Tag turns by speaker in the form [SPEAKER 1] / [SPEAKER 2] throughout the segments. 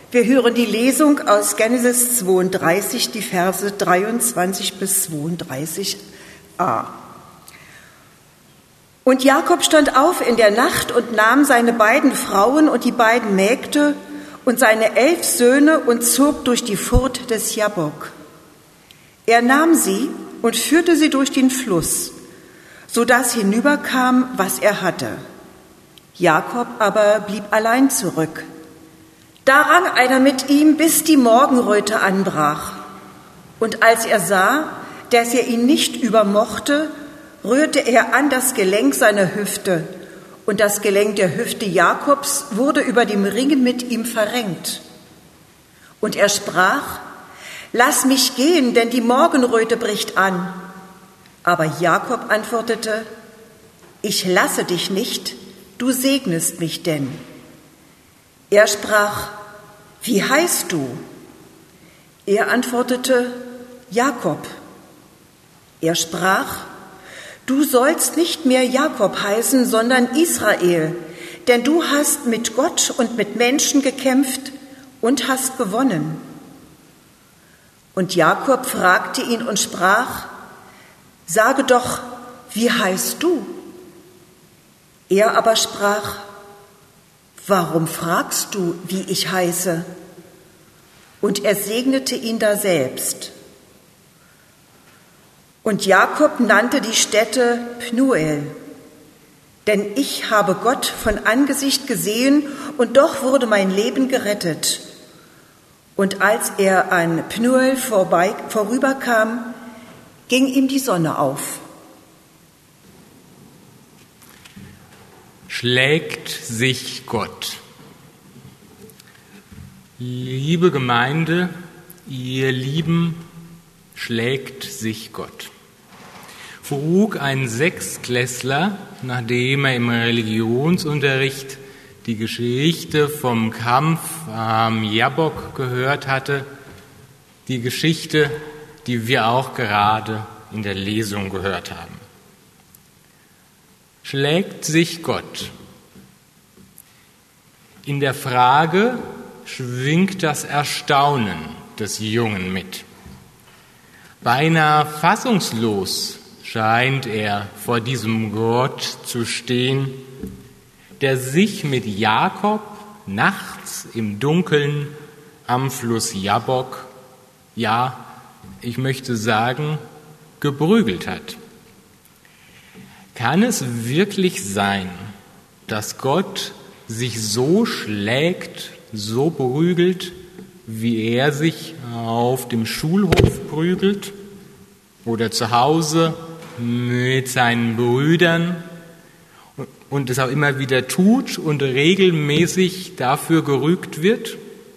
[SPEAKER 1] Wir hören die Lesung aus Genesis 32, die Verse 23 bis 32a. Und Jakob stand auf in der Nacht und nahm seine beiden Frauen und die beiden Mägde und seine 11 Söhne und zog durch die Furt des Jabbok. Er nahm sie und führte sie durch den Fluss, sodass hinüberkam, was er hatte. Jakob aber blieb allein zurück. Da rang einer mit ihm, bis die Morgenröte anbrach. Und als er sah, dass er ihn nicht übermochte, rührte er an das Gelenk seiner Hüfte. Und das Gelenk der Hüfte Jakobs wurde über dem Ringen mit ihm verrenkt. Und er sprach: Lass mich gehen, denn die Morgenröte bricht an. Aber Jakob antwortete: Ich lasse dich nicht, du segnest mich denn. Er sprach: Wie heißt du? Er antwortete: Jakob. Er sprach: Du sollst nicht mehr Jakob heißen, sondern Israel, denn du hast mit Gott und mit Menschen gekämpft und hast gewonnen. Und Jakob fragte ihn und sprach: Sage doch, wie heißt du? Er aber sprach: Warum fragst du, wie ich heiße? Und er segnete ihn daselbst. Und Jakob nannte die Stätte Pnuel, denn ich habe Gott von Angesicht gesehen und doch wurde mein Leben gerettet. Und als er an Pnuel vorüberkam, ging ihm die Sonne auf.
[SPEAKER 2] Schlägt sich Gott. Liebe Gemeinde, ihr Lieben, schlägt sich Gott. Frug ein Sechstklässler, nachdem er im Religionsunterricht die Geschichte vom Kampf am Jabbok gehört hatte, die Geschichte, die wir auch gerade in der Lesung gehört haben. Schlägt sich Gott? In der Frage schwingt das Erstaunen des Jungen mit. Beinahe fassungslos scheint er vor diesem Gott zu stehen, der sich mit Jakob nachts im Dunkeln am Fluss Jabbok, ja, ich möchte sagen, geprügelt hat. Kann es wirklich sein, dass Gott sich so schlägt, so prügelt, wie er sich auf dem Schulhof prügelt oder zu Hause mit seinen Brüdern und es auch immer wieder tut und regelmäßig dafür gerügt wird?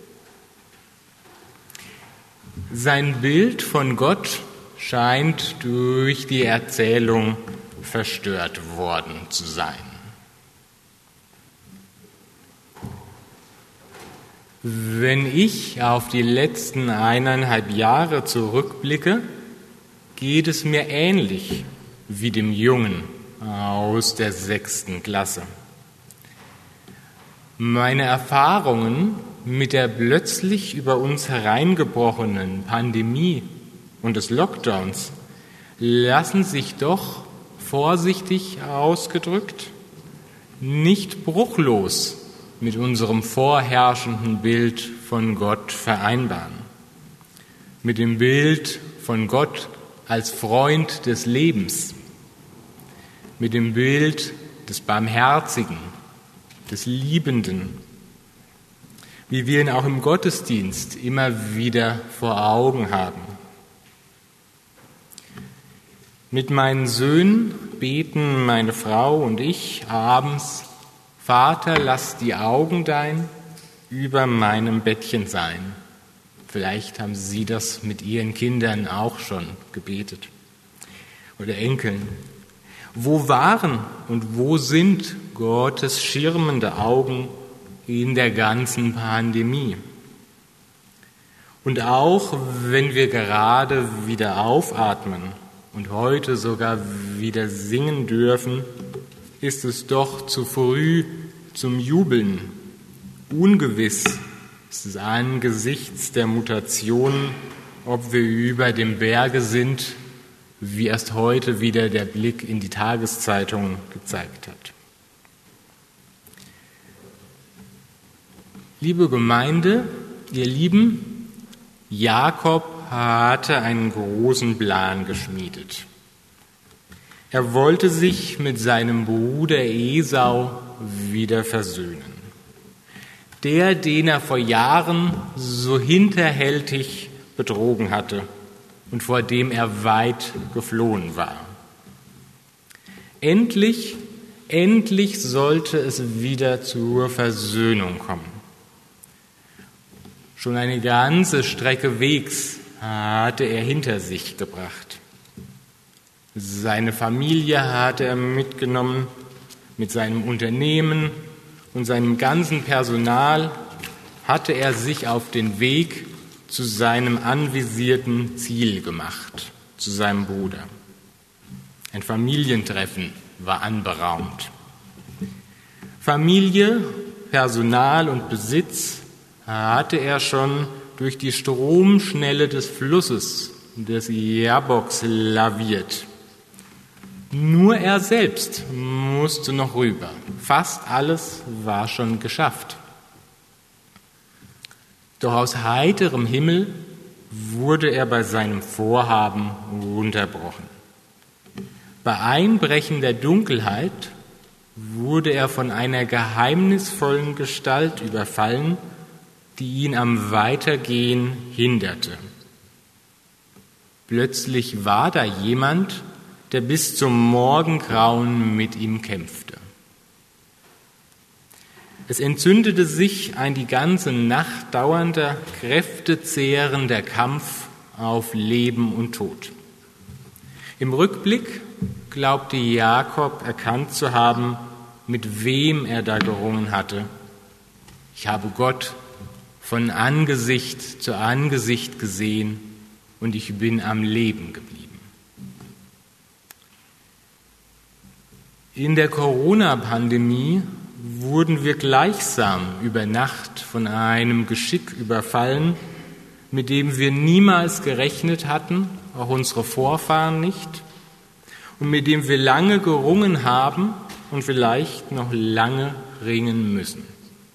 [SPEAKER 2] Sein Bild von Gott scheint durch die Erzählung verstört worden zu sein. Wenn ich auf die letzten 1,5 Jahre zurückblicke, geht es mir ähnlich wie dem Jungen aus der 6. Klasse. Meine Erfahrungen mit der plötzlich über uns hereingebrochenen Pandemie und des Lockdowns lassen sich doch, vorsichtig ausgedrückt, nicht bruchlos mit unserem vorherrschenden Bild von Gott vereinbaren. Mit dem Bild von Gott als Freund des Lebens, mit dem Bild des Barmherzigen, des Liebenden, wie wir ihn auch im Gottesdienst immer wieder vor Augen haben. Mit meinen Söhnen beten meine Frau und ich abends: Vater, lass die Augen dein über meinem Bettchen sein. Vielleicht haben Sie das mit Ihren Kindern auch schon gebetet oder Enkeln. Wo waren und wo sind Gottes schirmende Augen in der ganzen Pandemie? Und auch wenn wir gerade wieder aufatmen und heute sogar wieder singen dürfen, ist es doch zu früh zum Jubeln. Ungewiss Es ist angesichts der Mutationen, ob wir über dem Berge sind, wie erst heute wieder der Blick in die Tageszeitungen gezeigt hat. Liebe Gemeinde, ihr Lieben, Jakob hatte einen großen Plan geschmiedet. Er wollte sich mit seinem Bruder Esau wieder versöhnen. Der, den er vor Jahren so hinterhältig betrogen hatte und vor dem er weit geflohen war. Endlich sollte es wieder zur Versöhnung kommen. Schon eine ganze Strecke Wegs hatte er hinter sich gebracht. Seine Familie hatte er mitgenommen, mit seinem Unternehmen und seinem ganzen Personal hatte er sich auf den Weg zu seinem anvisierten Ziel gemacht, zu seinem Bruder. Ein Familientreffen war anberaumt. Familie, Personal und Besitz hatte er schon durch die Stromschnelle des Flusses des Jabboks laviert. Nur er selbst musste noch rüber. Fast alles war schon geschafft. Doch aus heiterem Himmel wurde er bei seinem Vorhaben unterbrochen. Bei Einbrechen der Dunkelheit wurde er von einer geheimnisvollen Gestalt überfallen, die ihn am Weitergehen hinderte. Plötzlich war da jemand, der bis zum Morgengrauen mit ihm kämpfte. Es entzündete sich ein die ganze Nacht dauernder, kräftezehrender Kampf auf Leben und Tod. Im Rückblick glaubte Jakob erkannt zu haben, mit wem er da gerungen hatte. Ich habe Gott von Angesicht zu Angesicht gesehen und ich bin am Leben geblieben. In der Corona-Pandemie wurden wir gleichsam über Nacht von einem Geschick überfallen, mit dem wir niemals gerechnet hatten, auch unsere Vorfahren nicht, und mit dem wir lange gerungen haben und vielleicht noch lange ringen müssen.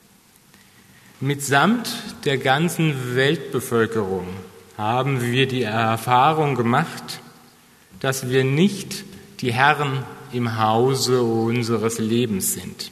[SPEAKER 2] Mitsamt der ganzen Weltbevölkerung haben wir die Erfahrung gemacht, dass wir nicht die Herren im Hause unseres Lebens sind.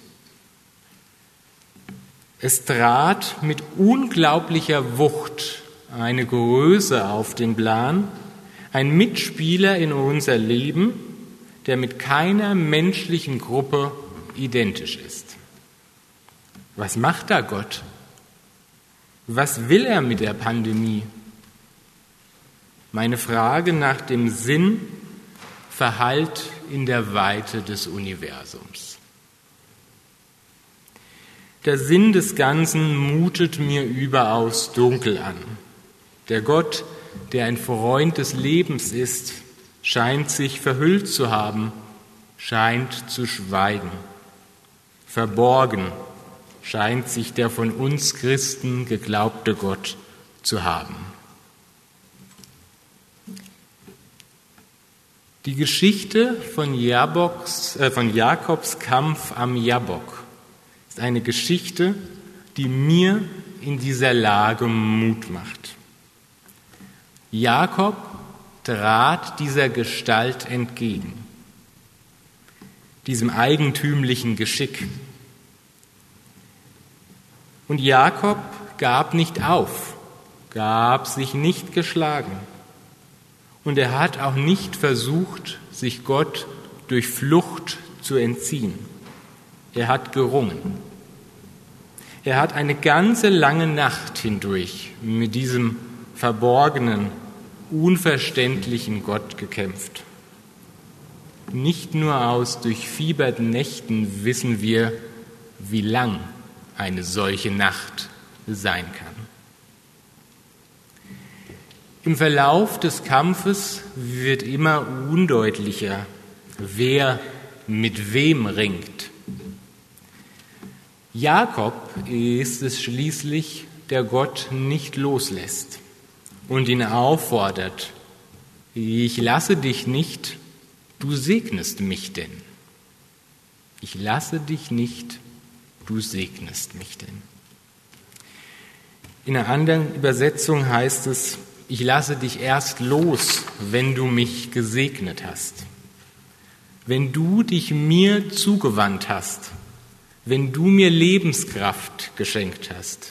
[SPEAKER 2] Es trat mit unglaublicher Wucht eine Größe auf den Plan, ein Mitspieler in unser Leben, der mit keiner menschlichen Gruppe identisch ist. Was macht da Gott? Was will er mit der Pandemie? Meine Frage nach dem Sinn verhallt in der Weite des Universums. Der Sinn des Ganzen mutet mir überaus dunkel an. Der Gott, der ein Freund des Lebens ist, scheint sich verhüllt zu haben, scheint zu schweigen. Verborgen scheint sich der von uns Christen geglaubte Gott zu haben. Die Geschichte von Jakobs Kampf am Jabbok ist eine Geschichte, die mir in dieser Lage Mut macht. Jakob trat dieser Gestalt entgegen, diesem eigentümlichen Geschick. Und Jakob gab nicht auf, gab sich nicht geschlagen. Und er hat auch nicht versucht, sich Gott durch Flucht zu entziehen. Er hat gerungen. Er hat eine ganze lange Nacht hindurch mit diesem verborgenen, unverständlichen Gott gekämpft. Nicht nur aus durchfieberten Nächten wissen wir, wie lang eine solche Nacht sein kann. Im Verlauf des Kampfes wird immer undeutlicher, wer mit wem ringt. Jakob ist es schließlich, der Gott nicht loslässt und ihn auffordert: Ich lasse dich nicht, du segnest mich denn. Ich lasse dich nicht, du segnest mich denn. In einer anderen Übersetzung heißt es: Ich lasse dich erst los, wenn du mich gesegnet hast. Wenn du dich mir zugewandt hast, wenn du mir Lebenskraft geschenkt hast.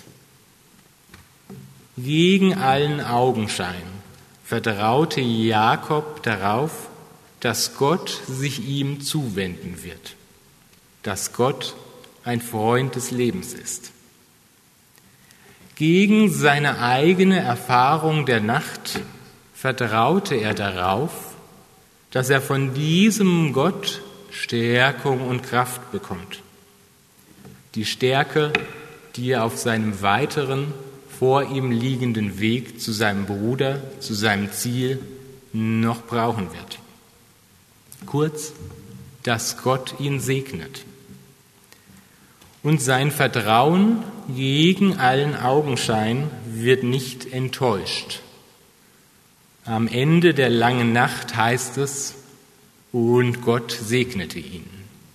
[SPEAKER 2] Gegen allen Augenschein vertraute Jakob darauf, dass Gott sich ihm zuwenden wird, dass Gott ein Freund des Lebens ist. Gegen seine eigene Erfahrung der Nacht vertraute er darauf, dass er von diesem Gott Stärkung und Kraft bekommt. Die Stärke, die er auf seinem weiteren, vor ihm liegenden Weg zu seinem Bruder, zu seinem Ziel noch brauchen wird. Kurz, dass Gott ihn segnet. Und sein Vertrauen gegen allen Augenschein wird nicht enttäuscht. Am Ende der langen Nacht heißt es: Und Gott segnete ihn.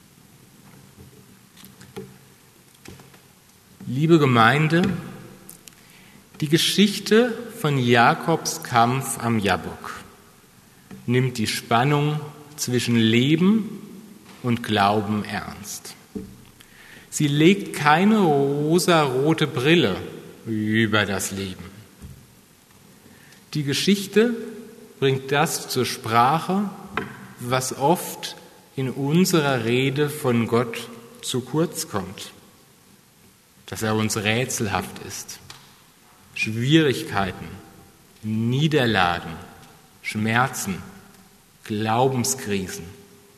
[SPEAKER 2] Liebe Gemeinde, die Geschichte von Jakobs Kampf am Jabbok nimmt die Spannung zwischen Leben und Glauben ernst. Sie legt keine rosarote Brille über das Leben. Die Geschichte bringt das zur Sprache, was oft in unserer Rede von Gott zu kurz kommt. Dass er uns rätselhaft ist. Schwierigkeiten, Niederlagen, Schmerzen, Glaubenskrisen.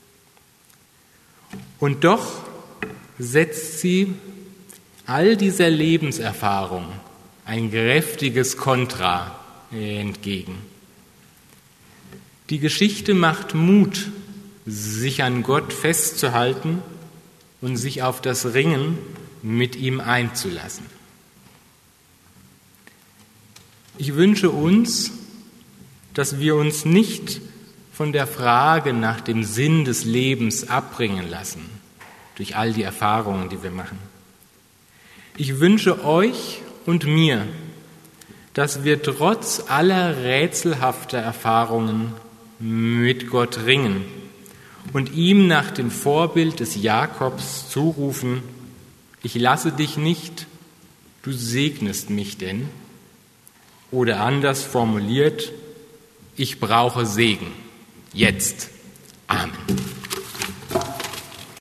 [SPEAKER 2] Und doch setzt sie all dieser Lebenserfahrung ein kräftiges Kontra entgegen. Die Geschichte macht Mut, sich an Gott festzuhalten und sich auf das Ringen mit ihm einzulassen. Ich wünsche uns, dass wir uns nicht von der Frage nach dem Sinn des Lebens abbringen lassen, durch all die Erfahrungen, die wir machen. Ich wünsche euch und mir, dass wir trotz aller rätselhafter Erfahrungen mit Gott ringen und ihm nach dem Vorbild des Jakobs zurufen: Ich lasse dich nicht, du segnest mich denn. Oder anders formuliert: Ich brauche Segen, jetzt.